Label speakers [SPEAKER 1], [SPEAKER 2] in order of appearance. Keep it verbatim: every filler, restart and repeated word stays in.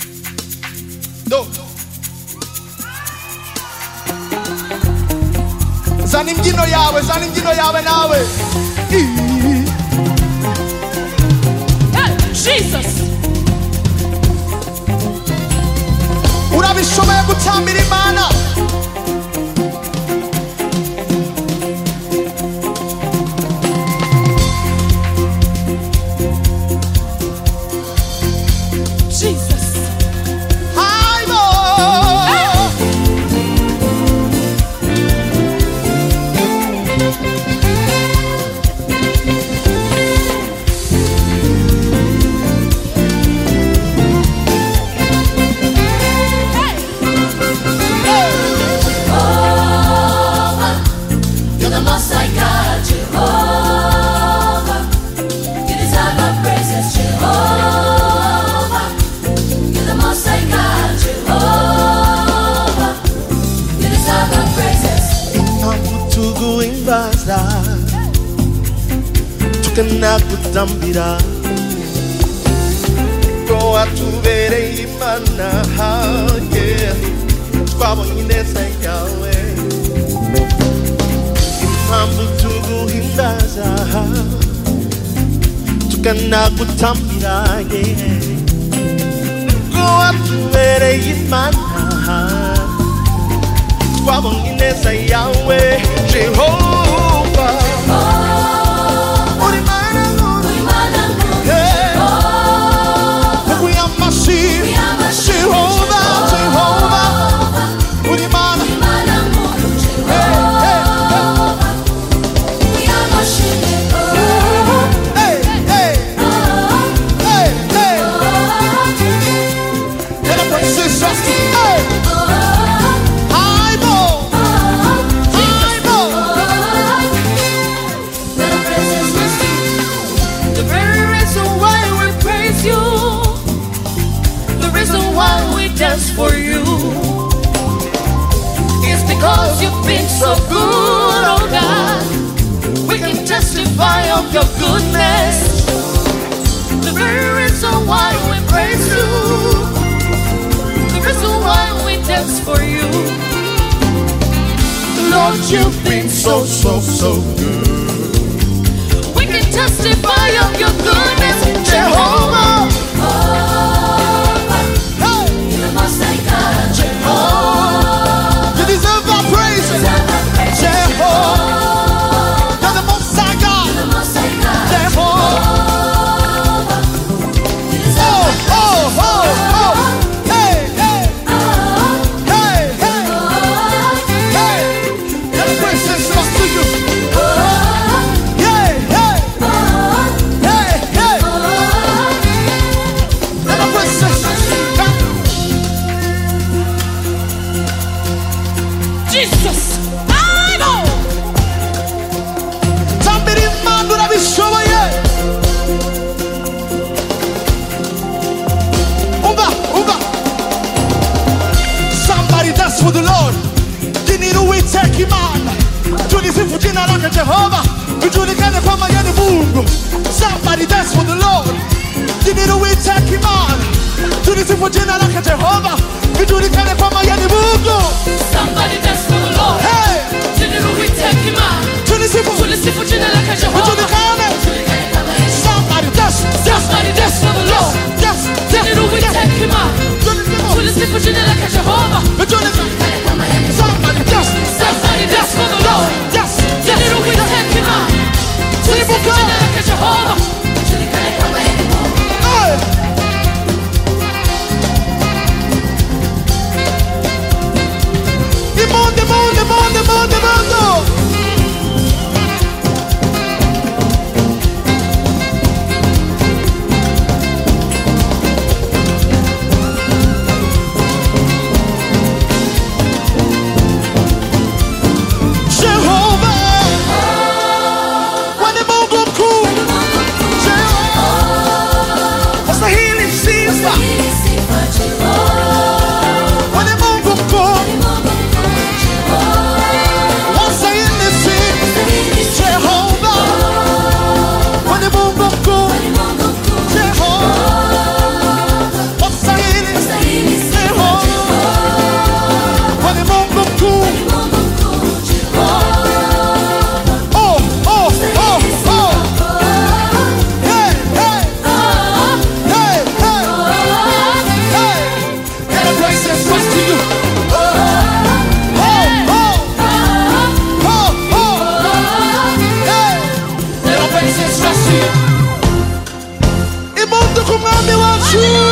[SPEAKER 1] Do. Zanim gino yawe, zanim gino yawe nawe.
[SPEAKER 2] Hey, Jesus.
[SPEAKER 1] Urabishoboye gutambira Imana.
[SPEAKER 2] Jesus.
[SPEAKER 1] Tukanakutamira ko atubereye Imana, yeah, twabonye ineza yawe, impamvu tuguhimbaza tukanagutambira, yeah, ko atubereye Imana, twabonye ineza yawe, Jehova.
[SPEAKER 2] For you, it's because you've been so good, oh God. We can testify of your goodness. The very reason why we praise you, the reason why we dance for you. Lord, you've been so, so, so good. We can testify of your goodness, Jehovah.
[SPEAKER 1] For the Lord, you need to wait, take him on. Tulisifu jina lake Jehova, tujulikane kama yeye ni Mungu. Somebody dance for the Lord. You need to wait, take him on. Tulisifu jina lake Jehova, tujulikane kama yeye ni Mungu.
[SPEAKER 2] Somebody dance for the Lord.
[SPEAKER 1] Hey,
[SPEAKER 2] you need to wait, take him on.
[SPEAKER 1] Tulisifu,
[SPEAKER 2] tulisifu jina lake Jehova,
[SPEAKER 1] tujulikane. Somebody dance,
[SPEAKER 2] somebody dance for the Lord.
[SPEAKER 1] Yes,
[SPEAKER 2] you need to wait, take him on. Tulisifu jina lake Jehova.
[SPEAKER 1] Somebody dance,
[SPEAKER 2] somebody dance for the Lord.
[SPEAKER 1] Yes,
[SPEAKER 2] you need to wait, take him on. Tulisifu jina lake Jehova.
[SPEAKER 1] Demon, demon, demon, demon, demon. kumwami wacu